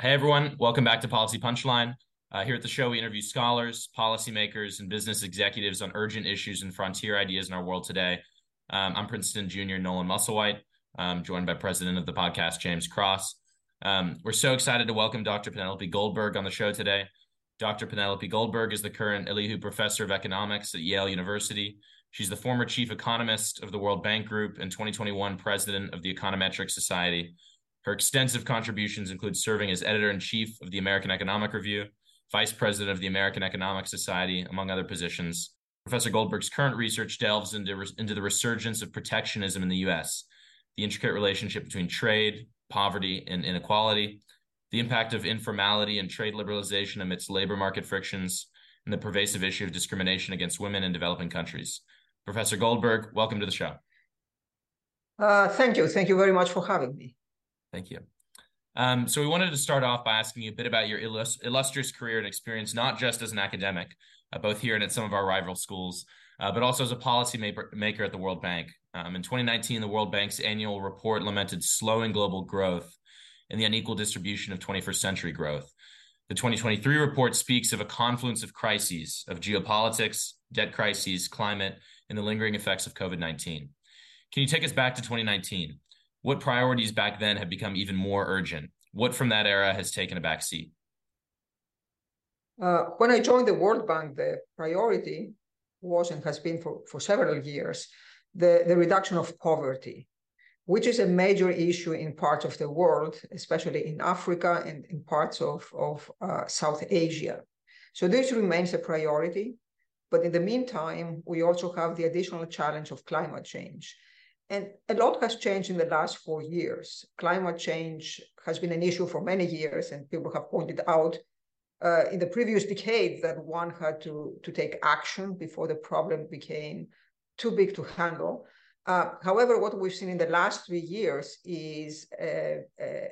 Hey everyone, welcome back to Policy Punchline. Here at the show, we interview scholars, policymakers, and business executives on urgent issues and frontier ideas in our world today. I'm Princeton Junior Nolan Musselwhite, joined by President of the podcast, James Cross. We're so excited to welcome Dr. Penelope Goldberg on the show today. Dr. Penelope Goldberg is the current Elihu Professor of Economics at Yale University. She's the former chief economist of the World Bank Group and 2021 president of the Econometric Society. Her extensive contributions include serving as editor-in-chief of the American Economic Review, vice president of the American Economic Society, among other positions. Professor Goldberg's current research delves into the resurgence of protectionism in the U.S., the intricate relationship between trade, poverty, and inequality, the impact of informality and trade liberalization amidst labor market frictions, and the pervasive issue of discrimination against women in developing countries. Professor Goldberg, welcome to the show. Thank you. Thank you very much for having me. Thank you. So we wanted to start off by asking you a bit about your illustrious career and experience, not just as an academic, both here and at some of our rival schools, but also as a policy maker at the World Bank. In 2019, the World Bank's annual report lamented slowing global growth and the unequal distribution of 21st century growth. The 2023 report speaks of a confluence of crises, of geopolitics, debt crises, climate, and the lingering effects of COVID-19. Can you take us back to 2019? What priorities back then have become even more urgent? What from that era has taken a back seat? When I joined the World Bank, the priority was and has been for several years the reduction of poverty, which is a major issue in parts of the world, especially in Africa and in parts of South Asia. So this remains a priority. But in the meantime, we also have the additional challenge of climate change. And a lot has changed in the last 4 years. Climate change has been an issue for many years, and people have pointed out in the previous decade that one had to take action before the problem became too big to handle. However, what we've seen in the last 3 years is a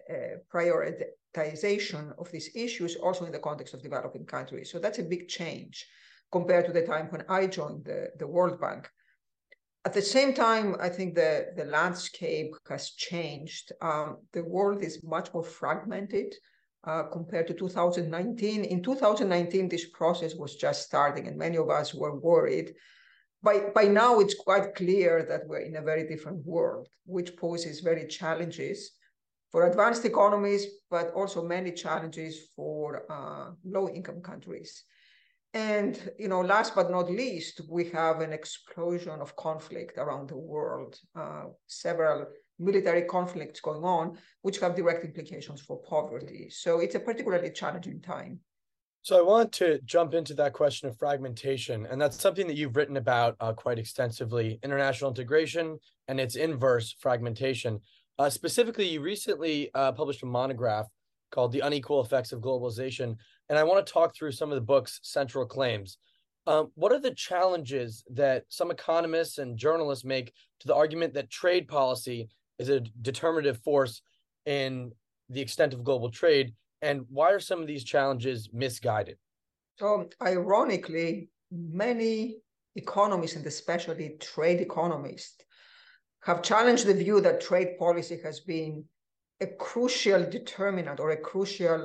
prioritization of these issues also in the context of developing countries. So that's a big change compared to the time when I joined the World Bank. At the same time, I think the landscape has changed. The world is much more fragmented compared to 2019. In 2019, this process was just starting, and many of us were worried. By now, it's quite clear that we're in a very different world, which poses very challenges for advanced economies, but also many challenges for low-income countries. And, last but not least, we have an explosion of conflict around the world, several military conflicts going on, which have direct implications for poverty. So it's a particularly challenging time. So I want to jump into that question of fragmentation, and that's something that you've written about quite extensively, international integration and its inverse, fragmentation. Specifically, you recently published a monograph called The Unequal Effects of Globalization. And I want to talk through some of the book's central claims. What are the challenges that some economists and journalists make to the argument that trade policy is a determinative force in the extent of global trade? And why are some of these challenges misguided? So ironically, many economists, and especially trade economists, have challenged the view that trade policy has been a crucial determinant or a crucial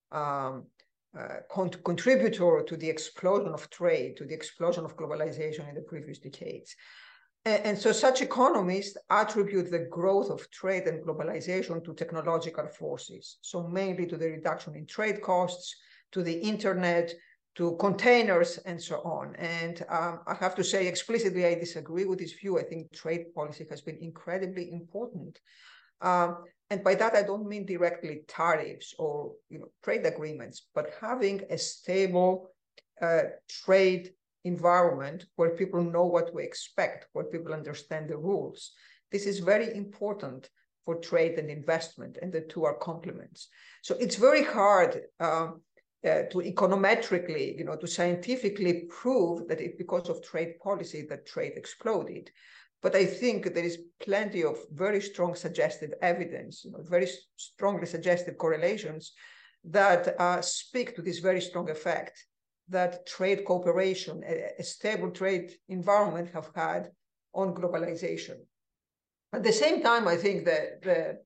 contributor to the explosion of trade, to the explosion of globalization in the previous decades. And so such economists attribute the growth of trade and globalization to technological forces, so mainly to the reduction in trade costs, to the internet, to containers, and so on. And I have to say explicitly, I disagree with this view. I think trade policy has been incredibly important. And by that, I don't mean directly tariffs or trade agreements, but having a stable trade environment where people know what to expect, where people understand the rules. This is very important for trade and investment, and the two are complements. So it's very hard to econometrically, to scientifically prove that it's because of trade policy that trade exploded. But I think there is plenty of very strong suggestive evidence, very strongly suggestive correlations that speak to this very strong effect that trade cooperation, a stable trade environment have had on globalization. At the same time, I think that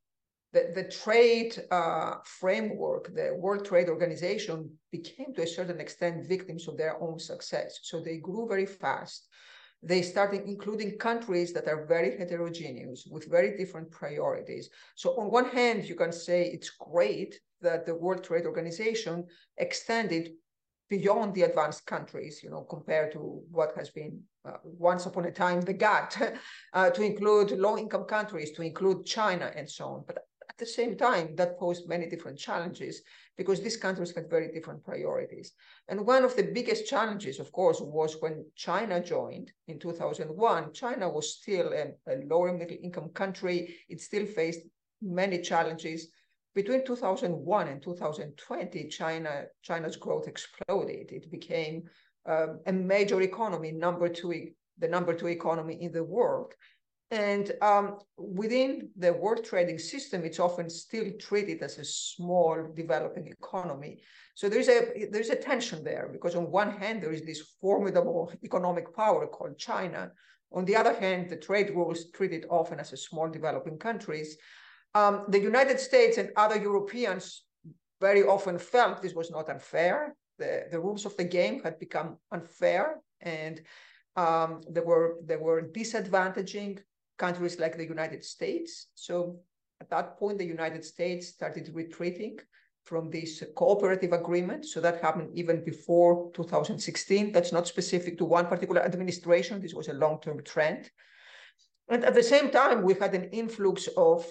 the trade framework, the World Trade Organization, became to a certain extent victims of their own success. So they grew very fast. They started including countries that are very heterogeneous with very different priorities. So on one hand, you can say it's great that the World Trade Organization extended beyond the advanced countries, compared to what has been once upon a time the GATT, to include low-income countries, to include China and so on. But at the same time, that posed many different challenges because these countries had very different priorities. And one of the biggest challenges, of course, was when China joined in 2001. China was still a lower middle income country. It still faced many challenges. Between 2001 and 2020, China's growth exploded. It became a major economy, the number two economy in the world. And within the world trading system, it's often still treated as a small developing economy. So there's a tension there, because on one hand, there is this formidable economic power called China. On the other hand, the trade rules treat it often as a small developing countries. The United States and other Europeans very often felt this was not unfair. The rules of the game had become unfair, and they were disadvantaging countries like the United States. So at that point, the United States started retreating from this cooperative agreement. So that happened even before 2016. That's not specific to one particular administration. This was a long-term trend. And at the same time, we had an influx of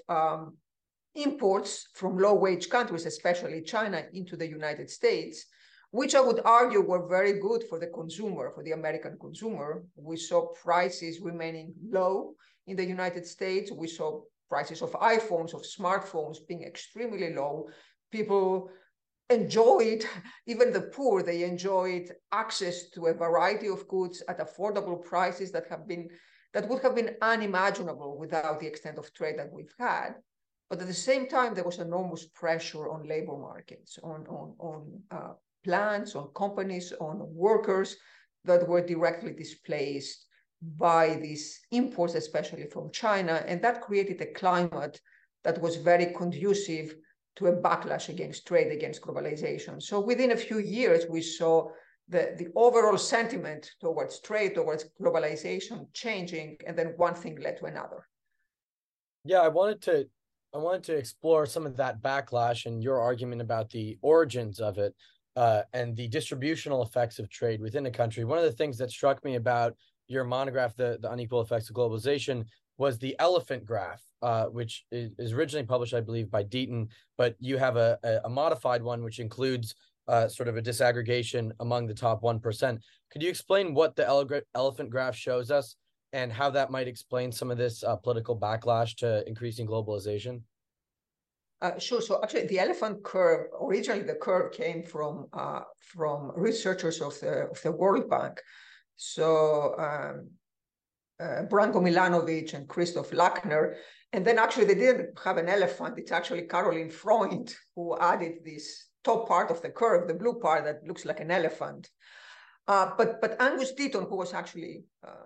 imports from low-wage countries, especially China, into the United States, which I would argue were very good for the consumer, for the American consumer. We saw prices remaining low in the United States. We saw prices of iPhones, of smartphones being extremely low. People enjoyed, even the poor, they enjoyed access to a variety of goods at affordable prices that would have been unimaginable without the extent of trade that we've had. But at the same time, there was enormous pressure on labor markets, on plants, on companies, on workers that were directly displaced by these imports, especially from China. And that created a climate that was very conducive to a backlash against trade, against globalization. So within a few years, we saw the overall sentiment towards trade, towards globalization changing, and then one thing led to another. Yeah, I wanted to explore some of that backlash and your argument about the origins of it and the distributional effects of trade within a country. One of the things that struck me about your monograph, the Unequal Effects of Globalization, was the elephant graph, which is originally published, I believe, by Deaton, but you have a modified one which includes sort of a disaggregation among the top 1%. Could you explain what the elephant graph shows us and how that might explain some of this political backlash to increasing globalization? Sure. So actually, the elephant curve, originally the curve came from researchers of the World Bank. So Branko Milanovic and Christoph Lackner. And then actually they didn't have an elephant. It's actually Caroline Freund who added this top part of the curve, the blue part that looks like an elephant. But Angus Deaton, who was actually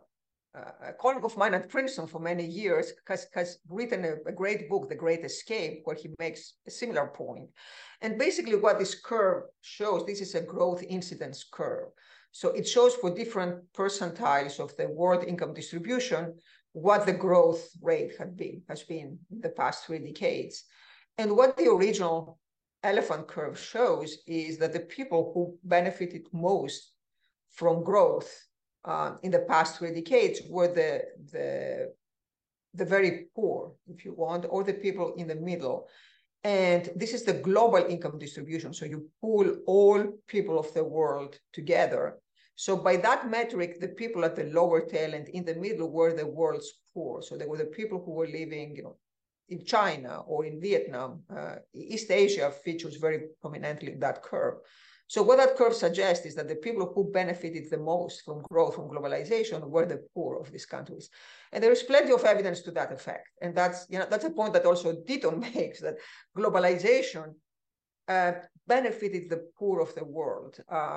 a colleague of mine at Princeton for many years, has written a great book, The Great Escape, where he makes a similar point. And basically what this curve shows, this is a growth incidence curve. So it shows for different percentiles of the world income distribution what the growth rate has been in the past 3 decades. And what the original elephant curve shows is that the people who benefited most from growth in the past 3 decades were the very poor, if you want, or the people in the middle. And this is the global income distribution. So you pool all people of the world together. So by that metric, the people at the lower tail and in the middle were the world's poor. So they were the people who were living, in China or in Vietnam. East Asia features very prominently in that curve. So what that curve suggests is that the people who benefited the most from growth, from globalization, were the poor of these countries. And there is plenty of evidence to that effect. And that's a point that also Deaton makes, that globalization benefited the poor of the world.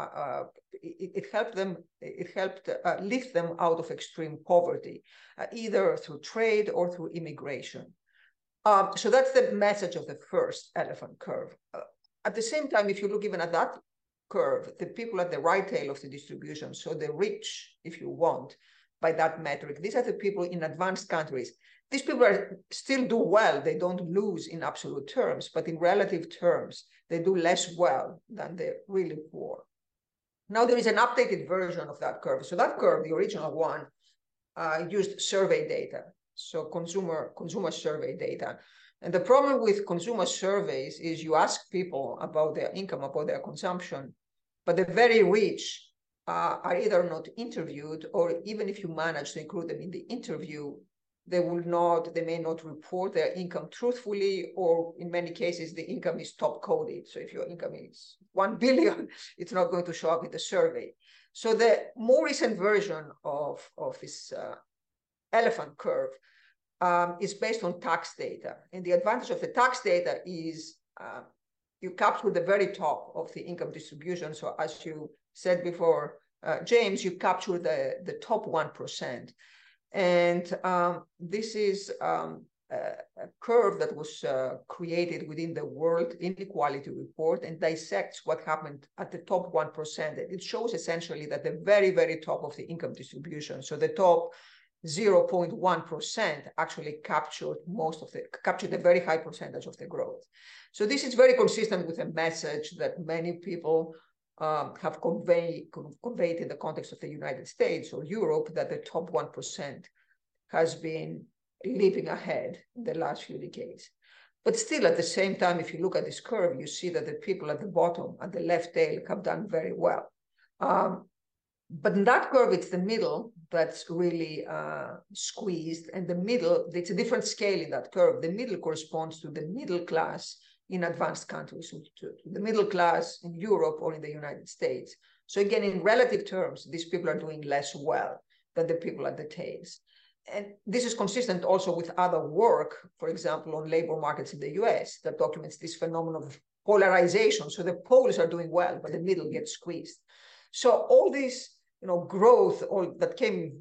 It helped lift them out of extreme poverty, either through trade or through immigration. So that's the message of the first elephant curve. At the same time, if you look even at that curve, the people at the right tail of the distribution, so the rich, if you want, by that metric, these are the people in advanced countries. These people still do well. They don't lose in absolute terms, but in relative terms, they do less well than the really poor. Now there is an updated version of that curve. So that curve, the original one, used survey data, so consumer survey data. And the problem with consumer surveys is you ask people about their income, about their consumption, but the very rich are either not interviewed, or even if you manage to include them in the interview, they may not report their income truthfully, or in many cases, the income is top coded. So if your income is 1 billion, it's not going to show up in the survey. So the more recent version of this elephant curve is based on tax data. And the advantage of the tax data is you capture the very top of the income distribution. So as you said before, James, you capture the top 1%. And this is a curve that was created within the World Inequality Report and dissects what happened at the top 1%. It shows essentially that the very, very top of the income distribution, so the top 0.1% actually captured a very high percentage of the growth. So this is very consistent with a message that many people have conveyed in the context of the United States or Europe, that the top 1% has been leaping ahead in the last few decades. But still, at the same time, if you look at this curve, you see that the people at the bottom, at the left tail, have done very well. But in that curve, it's the middle that's really squeezed. And the middle, it's a different scale in that curve. The middle corresponds to the middle class in advanced countries, to the middle class in Europe or in the United States. So again, in relative terms, these people are doing less well than the people at the tails. And this is consistent also with other work, for example, on labor markets in the US, that documents this phenomenon of polarization. So the poles are doing well, but the middle gets squeezed. So all this, growth that came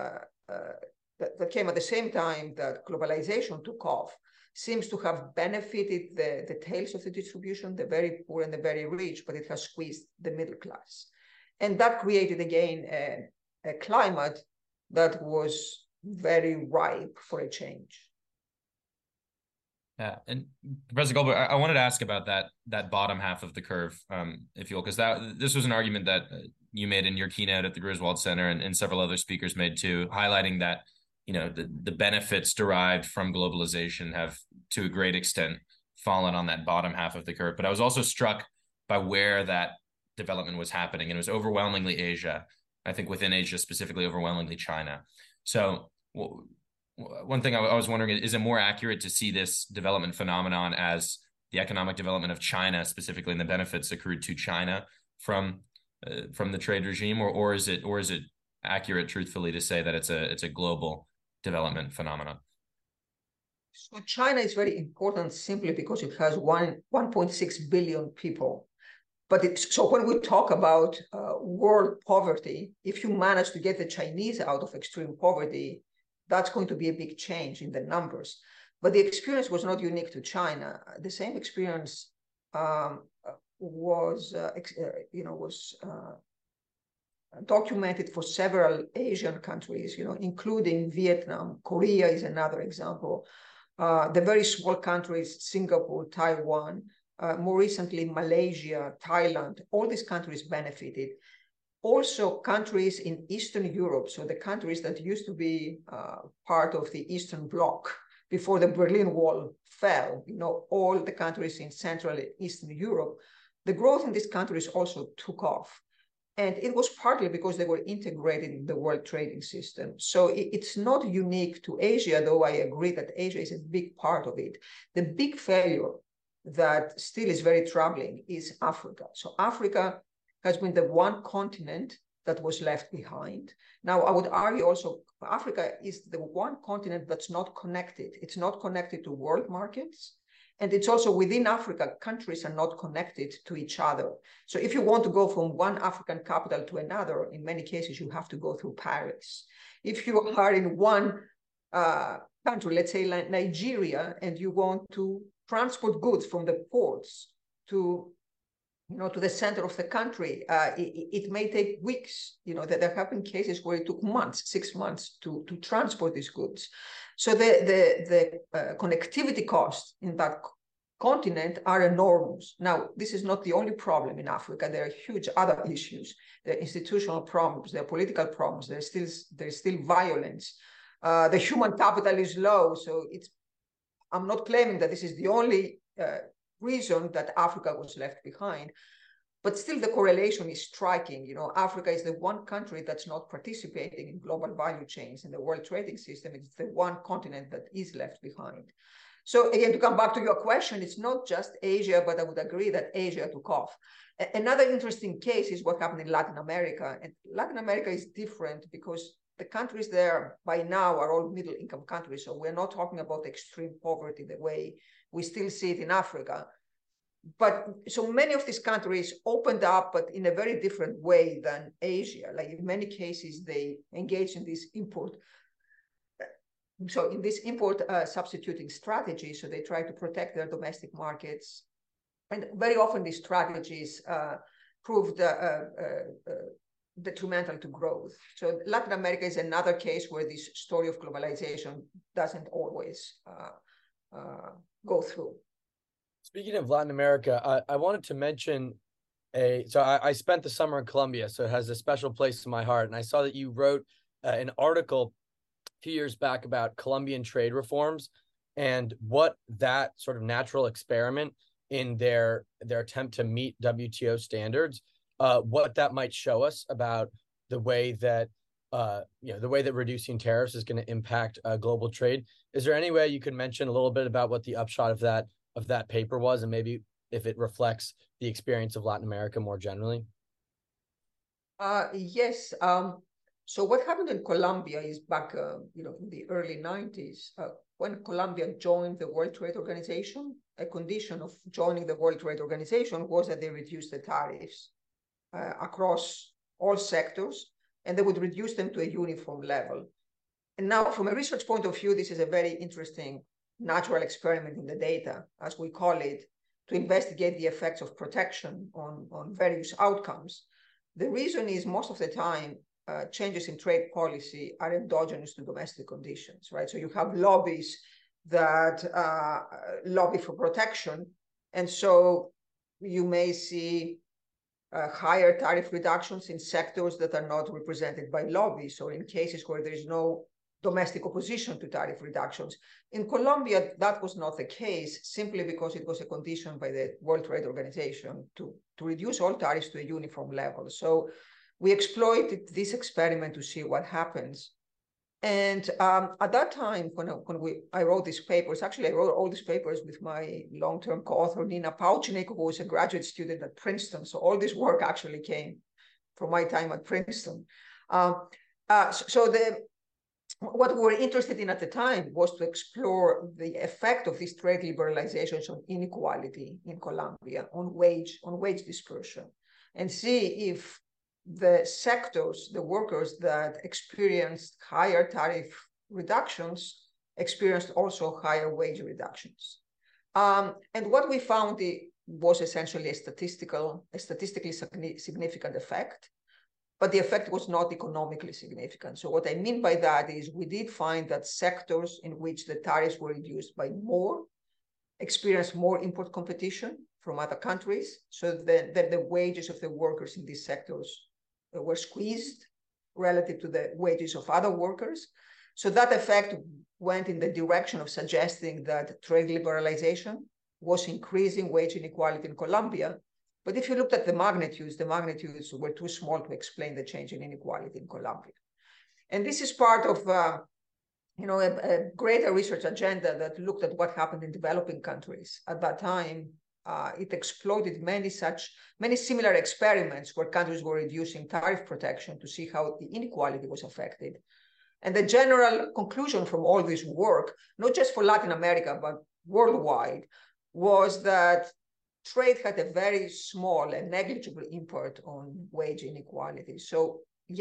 at the same time that globalization took off seems to have benefited the tails of the distribution, the very poor and the very rich, but it has squeezed the middle class. And that created, again, a climate that was very ripe for a change. Yeah, and Professor Goldberg, I wanted to ask about that bottom half of the curve, if you will, because this was an argument that you made in your keynote at the Griswold Center, and several other speakers made too, highlighting that the benefits derived from globalization have, to a great extent, fallen on that bottom half of the curve. But I was also struck by where that development was happening, and it was overwhelmingly Asia. I think within Asia, specifically overwhelmingly China. So one thing I was wondering, is it more accurate to see this development phenomenon as the economic development of China, specifically, and the benefits accrued to China from the trade regime, or is it accurate, truthfully, to say that it's a global development phenomenon? So China is very important simply because it has 1.6 billion people. But so when we talk about world poverty, if you manage to get the Chinese out of extreme poverty, that's going to be a big change in the numbers. But the experience was not unique to China. The same experience was documented for several Asian countries, including Vietnam. Korea is another example. The very small countries, Singapore, Taiwan, more recently, Malaysia, Thailand, all these countries benefited. Also, countries in Eastern Europe, so the countries that used to be part of the Eastern Bloc before the Berlin Wall fell, all the countries in Central and Eastern Europe, the growth in these countries also took off. And it was partly because they were integrated in the world trading system. So it's not unique to Asia, though I agree that Asia is a big part of it. The big failure that still is very troubling is Africa. So Africa has been the one continent that was left behind. Now, I would argue also Africa is the one continent that's not connected. It's not connected to world markets. And it's also within Africa, countries are not connected to each other. So if you want to go from one African capital to another, in many cases, you have to go through Paris. If you are in one country, let's say like Nigeria, and you want to transport goods from the ports to, to the center of the country, it may take weeks. There have been cases where it took months, 6 months to transport these goods. So the connectivity costs in that continent are enormous. Now, this is not the only problem in Africa. There are huge other issues. There are institutional problems, there are political problems, there's still violence. The human capital is low, so I'm not claiming that this is the only reason that Africa was left behind, but still the correlation is striking. Africa is the one country that's not participating in global value chains in the world trading system. It's the one continent that is left behind. So again, to come back to your question, it's not just Asia, but I would agree that Asia took off. Another interesting case is what happened in Latin America. And Latin America is different because the countries there by now are all middle income countries. So we're not talking about extreme poverty the way we still see it in Africa. But so many of these countries opened up, but in a very different way than Asia. Like in many cases, they engage in this import substituting strategy. So they try to protect their domestic markets. And very often these strategies proved detrimental to growth. So Latin America is another case where this story of globalization doesn't always go through. Speaking of Latin America, I wanted to mention I spent the summer in Colombia, so it has a special place in my heart. And I saw that you wrote an article a few years back about Colombian trade reforms and what that sort of natural experiment in their attempt to meet WTO standards, what that might show us about the way that reducing tariffs is going to impact global trade. Is there any way you could mention a little bit about what the upshot of that paper was, and maybe if it reflects the experience of Latin America more generally? Yes. So what happened in Colombia is back, in the early 90s, when Colombia joined the World Trade Organization. A condition of joining the World Trade Organization was that they reduce the tariffs across all sectors, and they would reduce them to a uniform level. And now, from a research point of view, this is a very interesting natural experiment in the data, as we call it, to investigate the effects of protection on various outcomes. The reason is most of the time, changes in trade policy are endogenous to domestic conditions, right? So you have lobbies that lobby for protection. And so you may see higher tariff reductions in sectors that are not represented by lobbies, or in cases where there is no domestic opposition to tariff reductions. In Colombia, that was not the case, simply because it was a condition by the World Trade Organization to reduce all tariffs to a uniform level. So we exploited this experiment to see what happens. And at that time, when I wrote these papers, actually I wrote all these papers with my long-term co-author, Nina Pauchnik, who was a graduate student at Princeton. So all this work actually came from my time at Princeton. What we were interested in at the time was to explore the effect of these trade liberalizations on inequality in Colombia, on wage dispersion, and see if the sectors, the workers that experienced higher tariff reductions experienced also higher wage reductions. And what we found was essentially a statistically significant effect, but the effect was not economically significant. So what I mean by that is we did find that sectors in which the tariffs were reduced by more experienced more import competition from other countries, so that the wages of the workers in these sectors were squeezed relative to the wages of other workers. So that effect went in the direction of suggesting that trade liberalization was increasing wage inequality in Colombia. But if you looked at the magnitudes were too small to explain the change in inequality in Colombia. And this is part of a greater research agenda that looked at what happened in developing countries. At that time, it exploited many similar experiments where countries were reducing tariff protection to see how the inequality was affected. And the general conclusion from all this work, not just for Latin America, but worldwide, was that trade had a very small and negligible impact on wage inequality. So yes,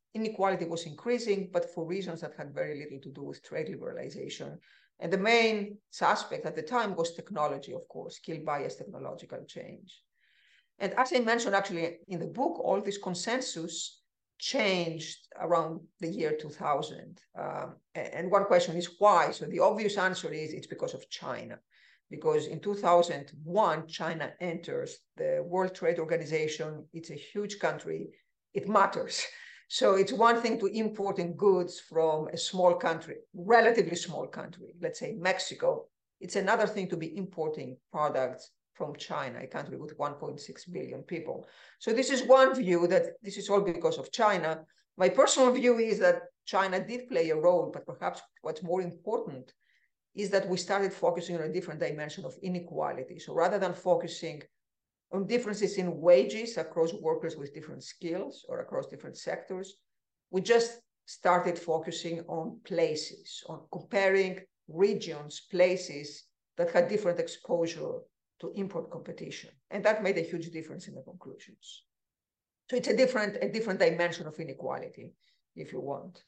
inequality was increasing, but for reasons that had very little to do with trade liberalization. And the main suspect at the time was technology, of course, skill bias, technological change. And as I mentioned, actually, in the book, all this consensus changed around the year 2000. And one question is why? So the obvious answer is it's because of China. Because in 2001, China enters the World Trade Organization. It's a huge country. It matters. So it's one thing to importing goods from a small country, relatively small country, let's say Mexico. It's another thing to be importing products from China, a country with 1.6 billion people. So this is one view, that this is all because of China. My personal view is that China did play a role, but perhaps what's more important is that we started focusing on a different dimension of inequality. So rather than focusing on differences in wages across workers with different skills or across different sectors, we just started focusing on places, on comparing regions, places that had different exposure to import competition. And that made a huge difference in the conclusions. So it's a different dimension of inequality, if you want.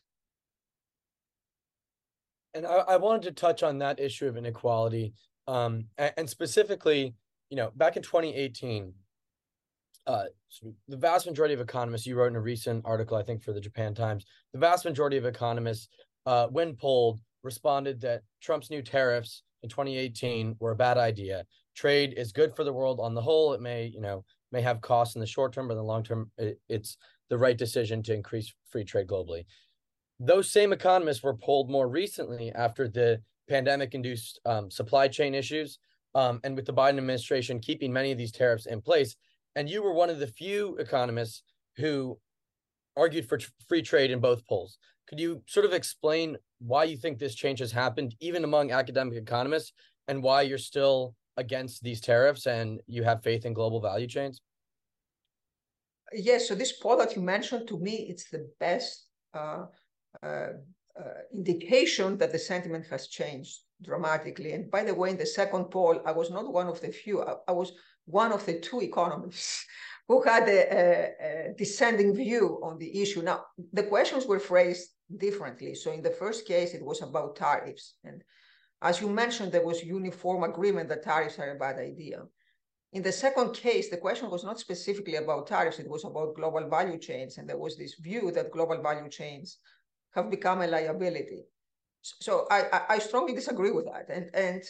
And I wanted to touch on that issue of inequality, and specifically, back in 2018, so the vast majority of economists, you wrote in a recent article, I think for the Japan Times, the vast majority of economists, when polled, responded that Trump's new tariffs in 2018 were a bad idea. Trade is good for the world on the whole. It may have costs in the short term, but in the long term, it's the right decision to increase free trade globally. Those same economists were polled more recently after the pandemic-induced supply chain issues, and with the Biden administration keeping many of these tariffs in place. And you were one of the few economists who argued for free trade in both polls. Could you sort of explain why you think this change has happened, even among academic economists, and why you're still against these tariffs and you have faith in global value chains? Yes, so this poll that you mentioned, to me, it's the best indication that the sentiment has changed dramatically. And by the way, in the second poll, I was not one of the few. I was one of the two economists who had a dissenting view on the issue. Now, the questions were phrased differently. So in the first case, it was about tariffs. And as you mentioned, there was uniform agreement that tariffs are a bad idea. In the second case, the question was not specifically about tariffs. It was about global value chains. And there was this view that global value chains have become a liability. So I strongly disagree with that. And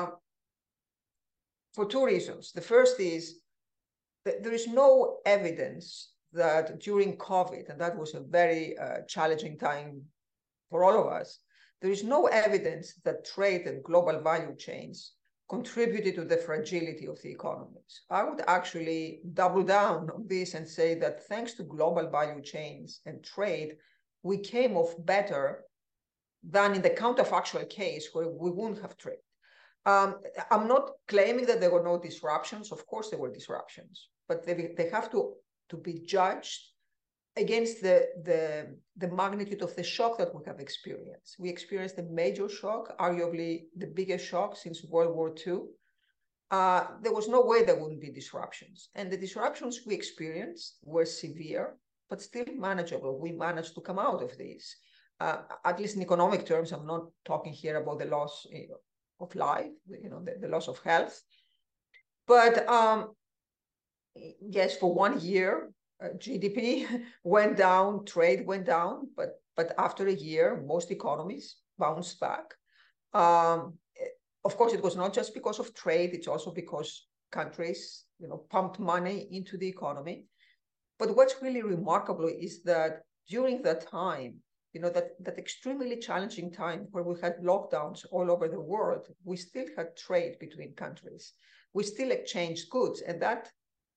for two reasons. The first is that there is no evidence that during COVID, and that was a very challenging time for all of us, there is no evidence that trade and global value chains contributed to the fragility of the economies. I would actually double down on this and say that thanks to global value chains and trade, we came off better than in the counterfactual case where we wouldn't have trade. I'm not claiming that there were no disruptions. Of course, there were disruptions, but they have to be judged against the magnitude of the shock that we have experienced. We experienced a major shock, arguably the biggest shock since World War II. There was no way there wouldn't be disruptions. And the disruptions we experienced were severe, but still manageable. We managed to come out of these. At least in economic terms, I'm not talking here about the loss of life, the loss of health. But yes, for 1 year, GDP went down, trade went down, but after a year, most economies bounced back. Of course, it was not just because of trade, it's also because countries, pumped money into the economy. But what's really remarkable is that during that time, that extremely challenging time where we had lockdowns all over the world, we still had trade between countries. We still exchanged goods, and that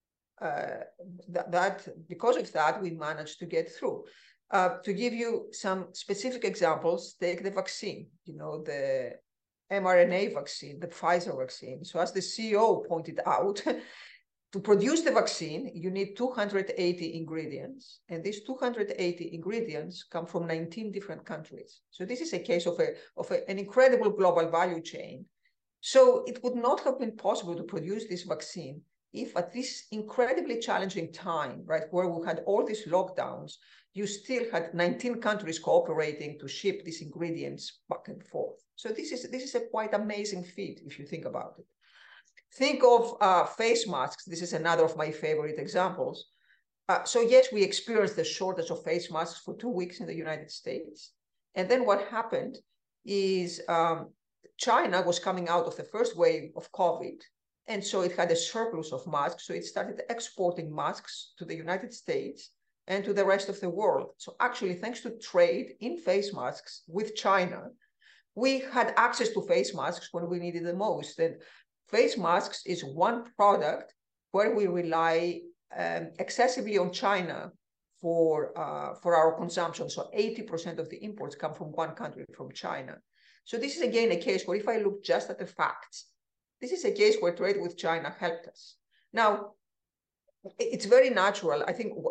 because of that, we managed to get through. To give you some specific examples, take the vaccine, the mRNA vaccine, the Pfizer vaccine. So as the CEO pointed out, to produce the vaccine, you need 280 ingredients, and these 280 ingredients come from 19 different countries. So this is a case of an incredible global value chain. So it would not have been possible to produce this vaccine if at this incredibly challenging time, right, where we had all these lockdowns, you still had 19 countries cooperating to ship these ingredients back and forth. So this is a quite amazing feat if you think about it. Think of face masks. This is another of my favorite examples. So yes, we experienced the shortage of face masks for 2 weeks in the United States. And then what happened is China was coming out of the first wave of COVID. And so it had a surplus of masks. So it started exporting masks to the United States and to the rest of the world. So actually, thanks to trade in face masks with China, we had access to face masks when we needed the most. And face masks is one product where we rely excessively on China for our consumption. So 80% of the imports come from one country, from China. So this is again a case where if I look just at the facts, this is a case where trade with China helped us. Now, it's very natural. I think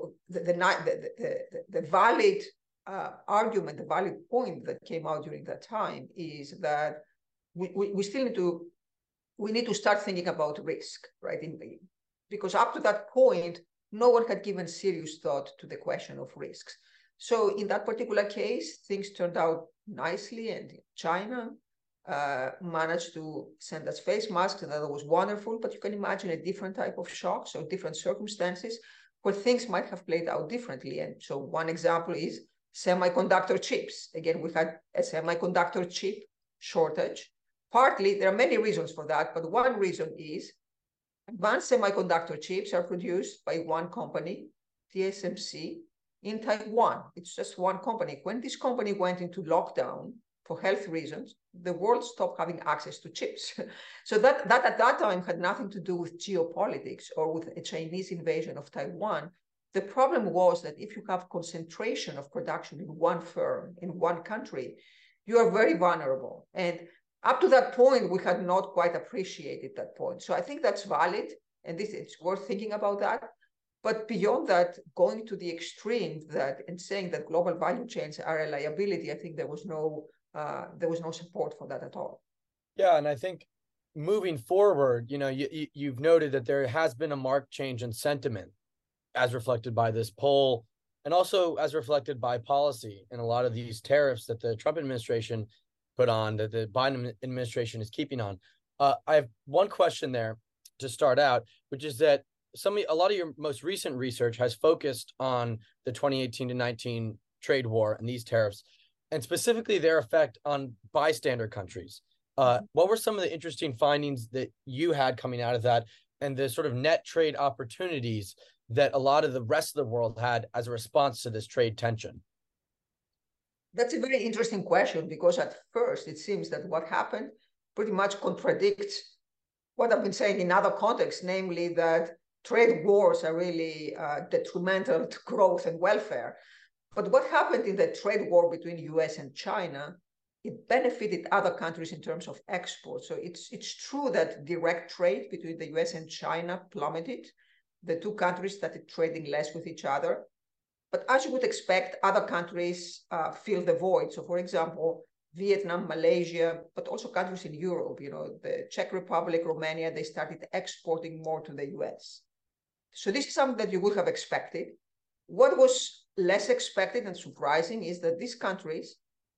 the valid argument, the valid point that came out during that time is that we still need to start thinking about risk, right? Because up to that point, no one had given serious thought to the question of risks. So in that particular case, things turned out nicely, and China managed to send us face masks, and that was wonderful. But you can imagine a different type of shock, so different circumstances where things might have played out differently. And so one example is semiconductor chips. Again, we had a semiconductor chip shortage. Partly, there are many reasons for that, but one reason is advanced semiconductor chips are produced by one company, TSMC, in Taiwan. It's just one company. When this company went into lockdown for health reasons, the world stopped having access to chips. So that at that time had nothing to do with geopolitics or with a Chinese invasion of Taiwan. The problem was that if you have concentration of production in one firm, in one country, you are very vulnerable. And up to that point, we had not quite appreciated that point. So I think that's valid, and it's worth thinking about that. But beyond that, going to the extreme and saying that global value chains are a liability, I think there was no support for that at all. Yeah, and I think moving forward, you've noted that there has been a marked change in sentiment, as reflected by this poll, and also as reflected by policy and a lot of these tariffs that the Trump administration put on, that the Biden administration is keeping on. I have one question there to start out, which is that a lot of your most recent research has focused on the 2018 to 19 trade war and these tariffs, and specifically their effect on bystander countries. What were some of the interesting findings that you had coming out of that, and the sort of net trade opportunities that a lot of the rest of the world had as a response to this trade tension? That's a very interesting question, because at first it seems that what happened pretty much contradicts what I've been saying in other contexts, namely that trade wars are really detrimental to growth and welfare. But what happened in the trade war between the US and China, it benefited other countries in terms of exports. So it's true that direct trade between the US and China plummeted. The two countries started trading less with each other. But as you would expect, other countries fill the void. So for example, Vietnam, Malaysia, but also countries in Europe, the Czech Republic, Romania, they started exporting more to the US. So this is something that you would have expected. What was less expected and surprising is that these countries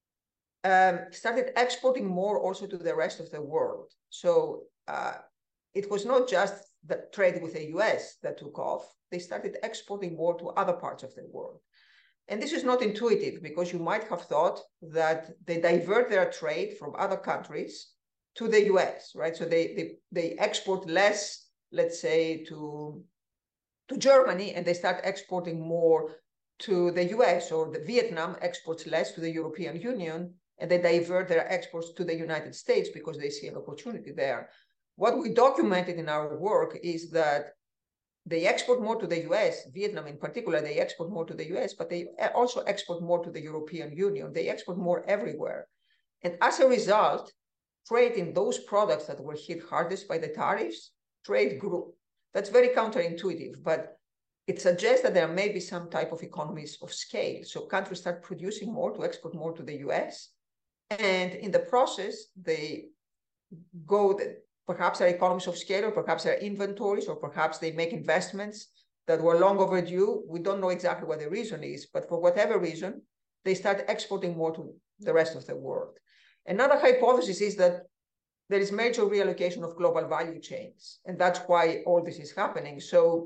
started exporting more also to the rest of the world. So it was not just the trade with the US that took off. They started exporting more to other parts of the world. And this is not intuitive, because you might have thought that they divert their trade from other countries to the US, right? So they export less, let's say, to Germany, and they start exporting more to the US, or the Vietnam exports less to the European Union, and they divert their exports to the United States because they see an opportunity there. What we documented in our work is that they export more to the US, Vietnam in particular, they export more to the US, but they also export more to the European Union. They export more everywhere. And as a result, trade in those products that were hit hardest by the tariffs, trade grew. That's very counterintuitive, but it suggests that there may be some type of economies of scale. So countries start producing more to export more to the US. And in the process, they perhaps there are economies of scale, or perhaps there are inventories, or perhaps they make investments that were long overdue. We don't know exactly what the reason is, but for whatever reason, they start exporting more to the rest of the world. Another hypothesis is that there is major reallocation of global value chains, and that's why all this is happening. So,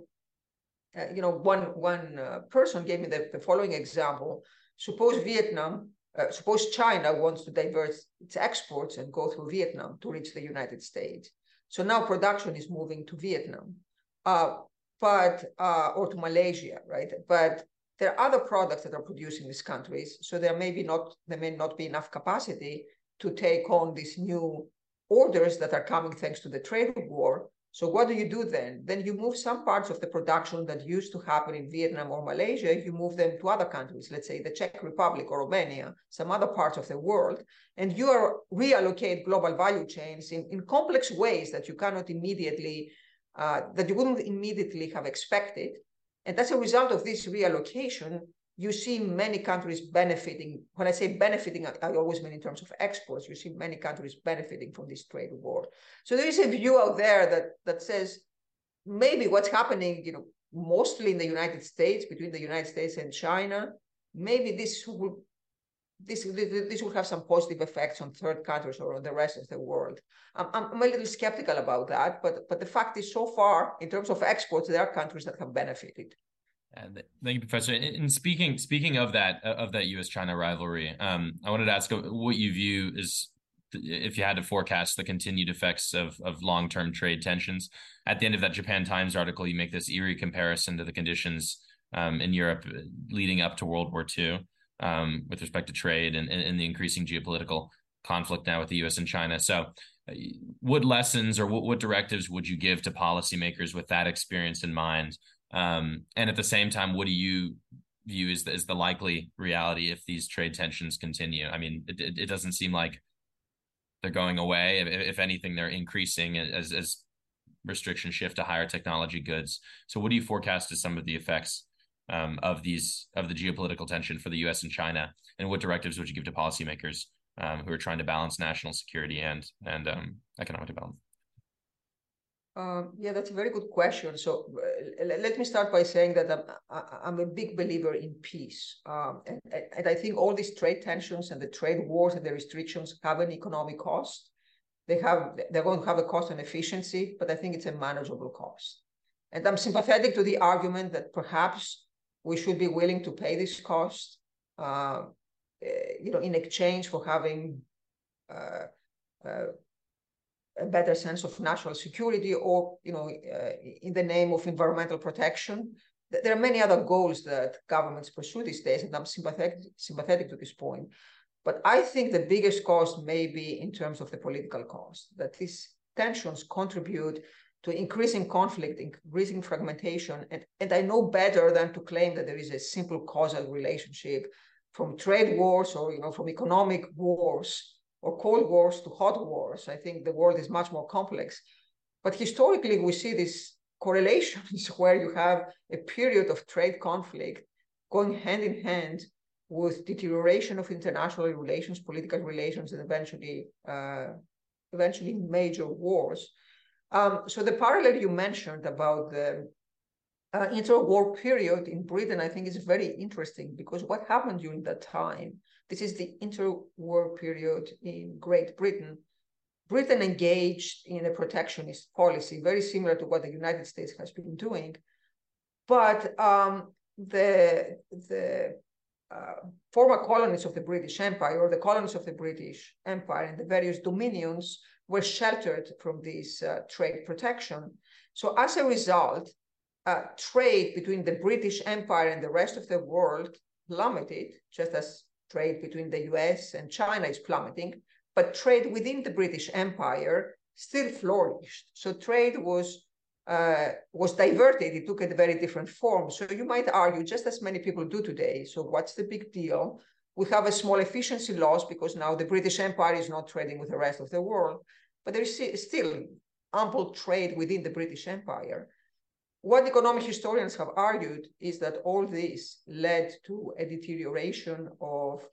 one person gave me the following example. Suppose China wants to divert its exports and go through Vietnam to reach the United States. So now production is moving to Vietnam, or to Malaysia, right? But there are other products that are produced in these countries, so there may not be enough capacity to take on these new orders that are coming thanks to the trade war. So what do you do then? Then you move some parts of the production that used to happen in Vietnam or Malaysia, you move them to other countries, let's say the Czech Republic or Romania, some other parts of the world, and you reallocate global value chains in complex ways that you cannot immediately, that you wouldn't immediately have expected. And as a result of this reallocation, you see many countries benefiting. When I say benefiting, I always mean in terms of exports. You see many countries benefiting from this trade war. So there is a view out there that says maybe what's happening, mostly in the United States, between the United States and China, maybe this will have some positive effects on third countries or on the rest of the world. I'm a little skeptical about that, but the fact is, so far, in terms of exports, there are countries that have benefited. Thank you, Professor. And speaking of that U.S.-China rivalry, I wanted to ask what you view is, if you had to forecast the continued effects of long-term trade tensions. At the end of that Japan Times article, you make this eerie comparison to the conditions in Europe leading up to World War II with respect to trade and the increasing geopolitical conflict now with the U.S. and China. So what lessons or what directives would you give to policymakers with that experience in mind? And at the same time, what do you view as the likely reality if these trade tensions continue? I mean, it doesn't seem like they're going away. If anything, they're increasing as restrictions shift to higher technology goods. So what do you forecast as some of the effects of the geopolitical tension for the U.S. and China? And what directives would you give to policymakers who are trying to balance national security and economic development? Yeah, that's a very good question. So let me start by saying that I'm a big believer in peace. And I think all these trade tensions and the trade wars and the restrictions have an economic cost. They're going to have a cost on efficiency, but I think it's a manageable cost. And I'm sympathetic to the argument that perhaps we should be willing to pay this cost, in exchange for having a better sense of national security, or in the name of environmental protection. There are many other goals that governments pursue these days, and I'm sympathetic to this point. But I think the biggest cost may be in terms of the political cost, that these tensions contribute to increasing conflict, increasing fragmentation. And I know better than to claim that there is a simple causal relationship from trade wars or from economic wars or cold wars to hot wars. I think the world is much more complex. But historically, we see these correlations where you have a period of trade conflict going hand in hand with deterioration of international relations, political relations, and eventually major wars. So the parallel you mentioned about the interwar period in Britain, I think is very interesting, because what happened during that time, this is the interwar period in Great Britain. Britain engaged in a protectionist policy, very similar to what the United States has been doing. But the former colonies of the British Empire, or the colonies of the British Empire and the various dominions, were sheltered from this trade protection. So as a result, trade between the British Empire and the rest of the world plummeted, just as trade between the US and China is plummeting, but trade within the British Empire still flourished. So trade was diverted. It took a very different form. So you might argue, just as many people do today, so what's the big deal? We have a small efficiency loss because now the British Empire is not trading with the rest of the world, but there is still ample trade within the British Empire. What economic historians have argued is that all this led to a deterioration of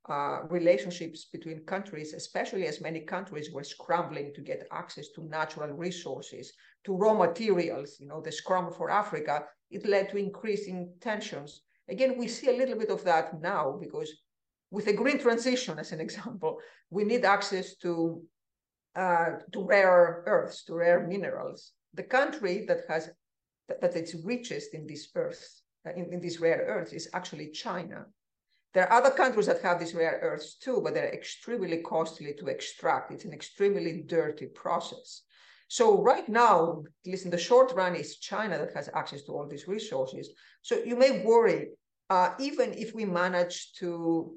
relationships between countries, especially as many countries were scrambling to get access to natural resources, to raw materials, the Scramble for Africa, it led to increasing tensions. Again, we see a little bit of that now because with the green transition, as an example, we need access to rare earths, to rare minerals. The country that is richest in these earths, in these rare earths, is actually China. There are other countries that have these rare earths too, but they're extremely costly to extract. It's an extremely dirty process. So right now, at least in the short run, it's China that has access to all these resources. So you may worry, even if we manage to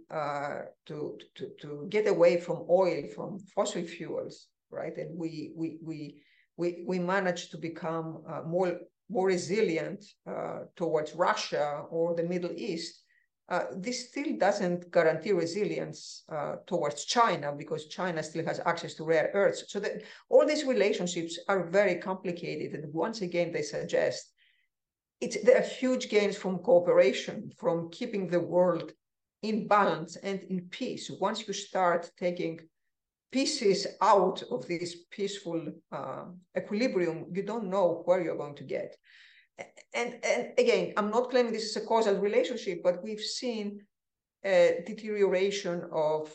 get away from oil, from fossil fuels, right, and we manage to become more resilient towards Russia or the Middle East, this still doesn't guarantee resilience towards China, because China still has access to rare earths. So that all these relationships are very complicated. And once again, they suggest there are huge gains from cooperation, from keeping the world in balance and in peace. Once you start taking pieces out of this peaceful equilibrium, you don't know where you're going to get. And again, I'm not claiming this is a causal relationship, but we've seen a deterioration of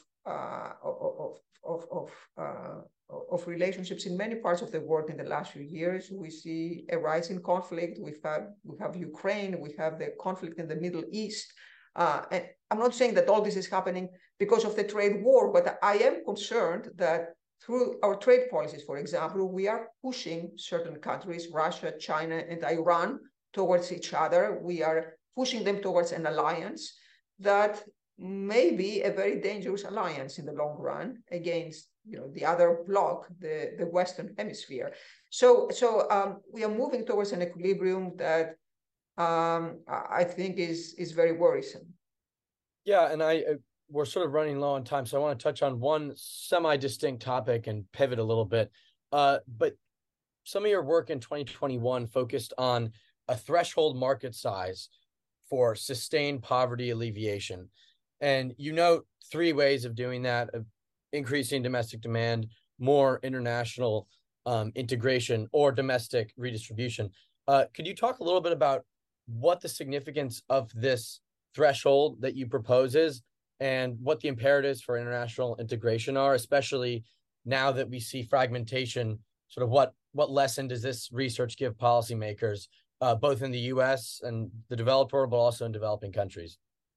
relationships in many parts of the world in the last few years. We see a rise in conflict. We have Ukraine. We have the conflict in the Middle East. And I'm not saying that all this is happening because of the trade war, but I am concerned that through our trade policies, for example, we are pushing certain countries, Russia, China, and Iran, towards each other. We are pushing them towards an alliance that may be a very dangerous alliance in the long run against the other bloc, the Western Hemisphere. So we are moving towards an equilibrium that I think is very worrisome. Yeah, and we're sort of running low on time, so I want to touch on one semi-distinct topic and pivot a little bit. But some of your work in 2021 focused on a threshold market size for sustained poverty alleviation. And you note 3 ways of doing that: of increasing domestic demand, more international integration, or domestic redistribution. Could you talk a little bit about what the significance of this threshold that you propose is, and what the imperatives for international integration are, especially now that we see fragmentation? Sort of what lesson does this research give policymakers, both in the U.S. and the developed world, but also in developing countries?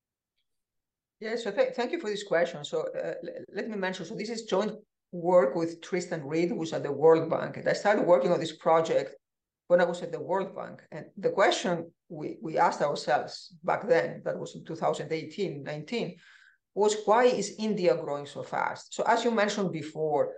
Yeah, so thank you for this question. So let me mention, so this is joint work with Tristan Reed, who's at the World Bank. And I started working on this project when I was at the World Bank. And the question we asked ourselves back then, that was in 2018, 19, was why is India growing so fast? So as you mentioned before,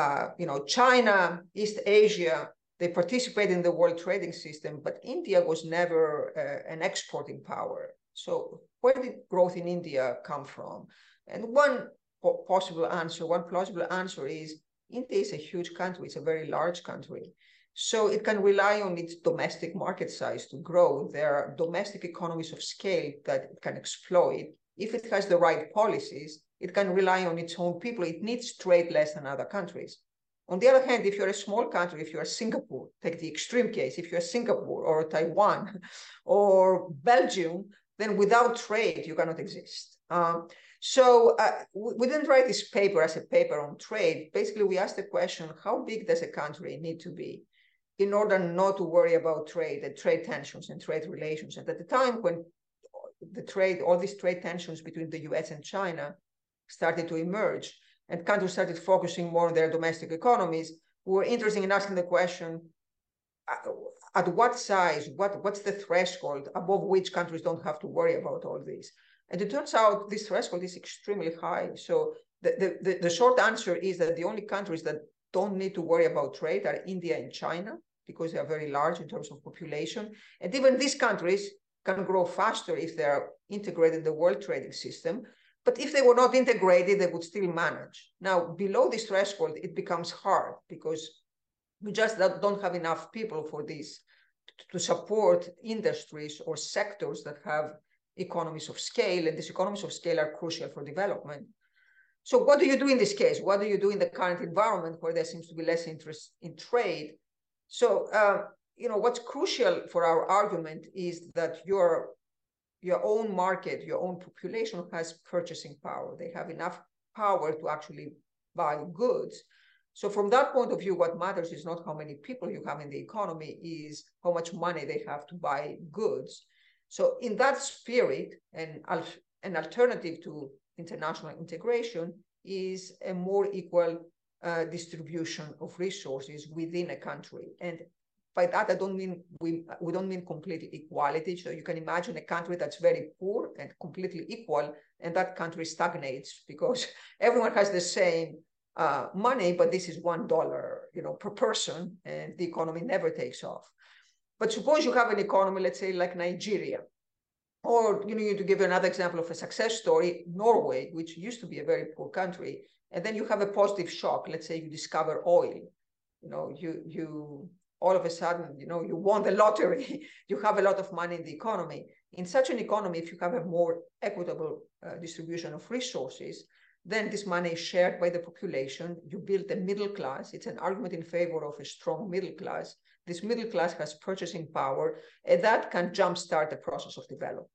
China, East Asia, they participate in the world trading system, but India was never an exporting power. So where did growth in India come from? And one plausible answer is India is a huge country. It's a very large country. So it can rely on its domestic market size to grow. There are domestic economies of scale that it can exploit. If it has the right policies, it can rely on its own people. It needs trade less than other countries. On the other hand, if you're a small country, if you're Singapore, take the extreme case, if you're Singapore or Taiwan or Belgium, then without trade, you cannot exist. So we didn't write this paper as a paper on trade. Basically, we asked the question, how big does a country need to be in order not to worry about trade and trade tensions and trade relations? And at the time when all these trade tensions between the US and China started to emerge, and countries started focusing more on their domestic economies, we were interested in asking the question, at what size, what's the threshold above which countries don't have to worry about all this? And it turns out this threshold is extremely high. So the short answer is that the only countries that don't need to worry about trade are India and China, because they are very large in terms of population. And even these countries can grow faster if they are integrated in the world trading system. But if they were not integrated, they would still manage. Now, below this threshold, it becomes hard because we just don't have enough people for this to support industries or sectors that have economies of scale, and these economies of scale are crucial for development. So what do you do in this case? What do you do in the current environment where there seems to be less interest in trade? So, what's crucial for our argument is that your own market, your own population has purchasing power. They have enough power to actually buy goods. So from that point of view, what matters is not how many people you have in the economy, is how much money they have to buy goods. So in that spirit, an alternative to international integration is a more equal distribution of resources within a country. And by that, I don't mean we don't mean complete equality. So you can imagine a country that's very poor and completely equal, and that country stagnates because everyone has the same money, but this is $1, per person, and the economy never takes off. But suppose you have an economy, let's say like Nigeria, or to give another example of a success story, Norway, which used to be a very poor country, and then you have a positive shock. Let's say you discover oil. You all of a sudden, you won the lottery. You have a lot of money in the economy. In such an economy, if you have a more equitable distribution of resources, then this money is shared by the population. You build a middle class. It's an argument in favor of a strong middle class. This middle class has purchasing power, and that can jumpstart the process of development.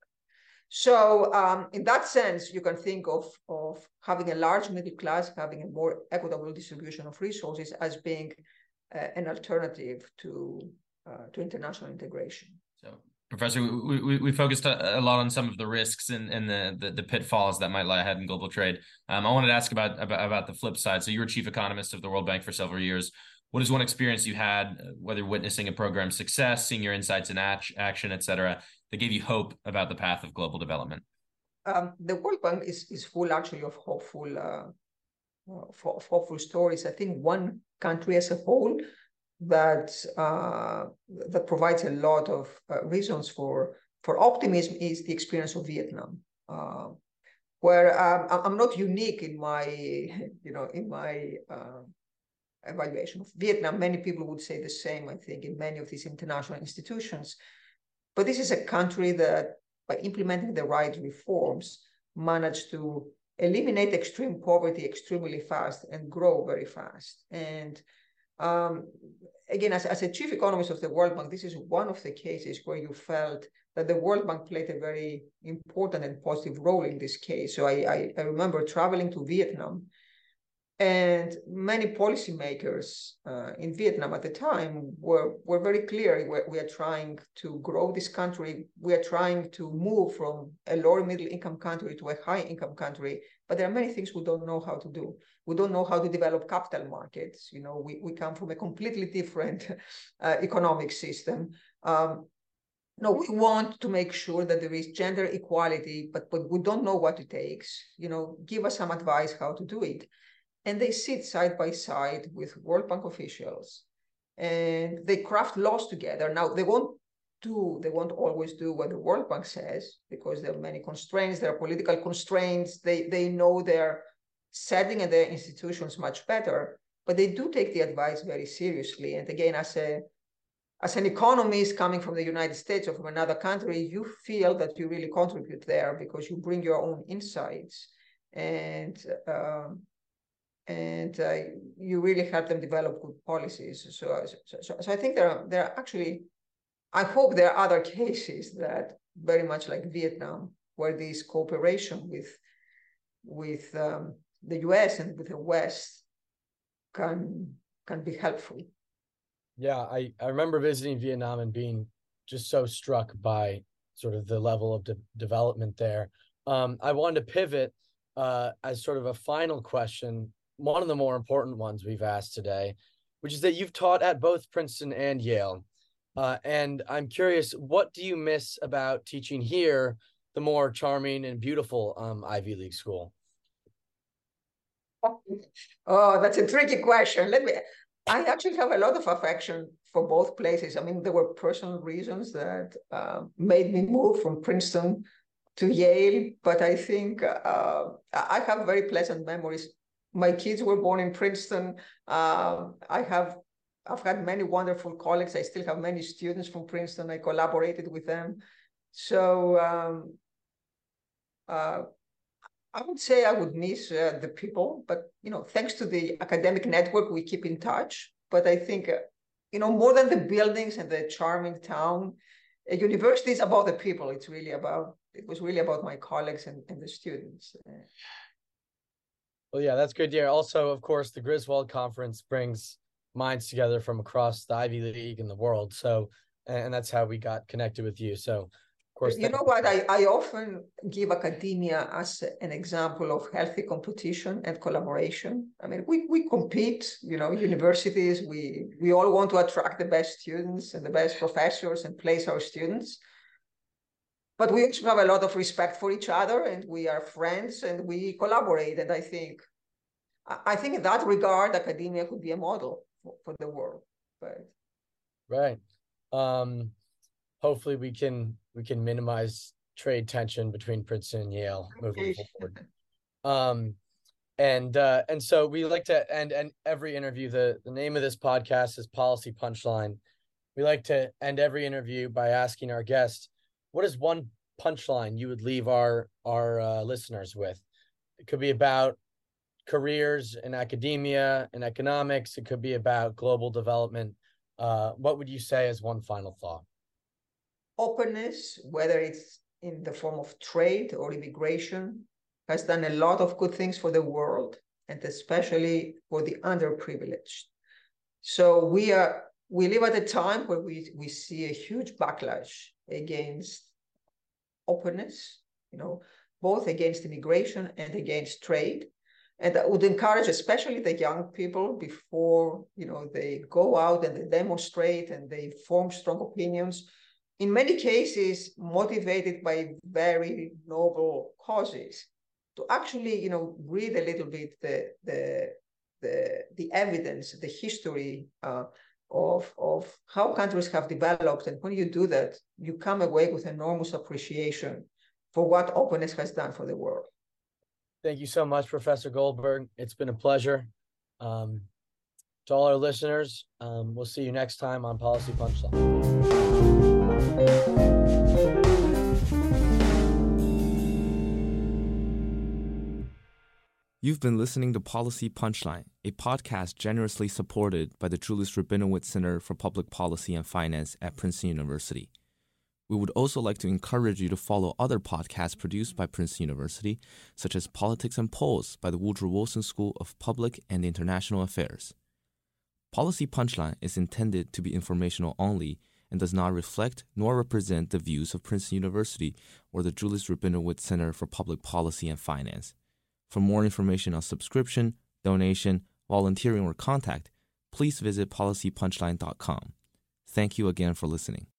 So in that sense, you can think of having a large middle class, having a more equitable distribution of resources as being an alternative to international integration. So, Professor, we focused a lot on some of the risks and the pitfalls that might lie ahead in global trade. I wanted to ask about the flip side. So you were chief economist of the World Bank for several years. What is one experience you had, whether witnessing a program's success, seeing your insights in action, et cetera, that gave you hope about the path of global development? The World Bank is full actually of hopeful stories. I think one country as a whole that provides a lot of reasons for optimism is the experience of Vietnam, where I'm not unique in my evaluation of Vietnam. Many people would say the same, I think, in many of these international institutions. But this is a country that, by implementing the right reforms, managed to eliminate extreme poverty extremely fast and grow very fast. And again, as a chief economist of the World Bank, this is one of the cases where you felt that the World Bank played a very important and positive role in this case. So I remember traveling to Vietnam, and many policymakers in Vietnam at the time were very clear. We are trying to grow this country. We are trying to move from a lower middle income country to a high income country. But there are many things we don't know how to do. We don't know how to develop capital markets. We come from a completely different economic system. No, we want to make sure that there is gender equality, but we don't know what it takes. Give us some advice how to do it. And they sit side by side with World Bank officials, and they craft laws together. Now, they won't always do what the World Bank says, because there are many constraints. There are political constraints. They know their setting and their institutions much better, but they do take the advice very seriously. And again, as an economist coming from the United States or from another country, you feel that you really contribute there because you bring your own insights, and you really help them develop good policies. So I think there are actually, I hope there are other cases that very much like Vietnam, where this cooperation with the US and with the West can be helpful. Yeah, I remember visiting Vietnam and being just so struck by sort of the level of development there. I wanted to pivot as sort of a final question, one of the more important ones we've asked today, which is that you've taught at both Princeton and Yale. And I'm curious, what do you miss about teaching here, the more charming and beautiful Ivy League school? Oh, that's a tricky question. I actually have a lot of affection for both places. I mean, there were personal reasons that made me move from Princeton to Yale, but I think I have very pleasant memories. My kids were born in Princeton. I've had many wonderful colleagues. I still have many students from Princeton. I collaborated with them. So I would say I would miss the people, but thanks to the academic network, we keep in touch. But I think, more than the buildings and the charming town, a university is about the people. It was really about my colleagues and the students. Well, yeah, that's good to hear. Also, of course, the Griswold Conference brings minds together from across the Ivy League and the world. So, and that's how we got connected with you. So, of course, you know what? I often give academia as an example of healthy competition and collaboration. I mean, we compete, universities, we all want to attract the best students and the best professors and place our students. But we also have a lot of respect for each other, and we are friends and we collaborate. And I think in that regard, academia could be a model for the world. Right. Hopefully we can minimize trade tension between Princeton and Yale moving forward. And so we like to end every interview. The name of this podcast is Policy Punchline. We like to end every interview by asking our guest, what is one punchline you would leave our listeners with? It could be about careers in academia and economics. It could be about global development. What would you say as one final thought? Openness, whether it's in the form of trade or immigration, has done a lot of good things for the world, and especially for the underprivileged. So we live at a time where we see a huge backlash against openness, both against immigration and against trade. And I would encourage, especially the young people, before they go out and they demonstrate and they form strong opinions, in many cases motivated by very noble causes, to actually read a little bit the evidence, the history of how countries have developed. And when you do that, you come away with enormous appreciation for what openness has done for the world. Thank you so much, Professor Goldberg. It's been a pleasure. To all our listeners, we'll see you next time on Policy Punchline. You've been listening to Policy Punchline, a podcast generously supported by the Julius Rabinowitz Center for Public Policy and Finance at Princeton University. We would also like to encourage you to follow other podcasts produced by Princeton University, such as Politics and Polls by the Woodrow Wilson School of Public and International Affairs. Policy Punchline is intended to be informational only and does not reflect nor represent the views of Princeton University or the Julius Rabinowitz Center for Public Policy and Finance. For more information on subscription, donation, volunteering, or contact, please visit policypunchline.com. Thank you again for listening.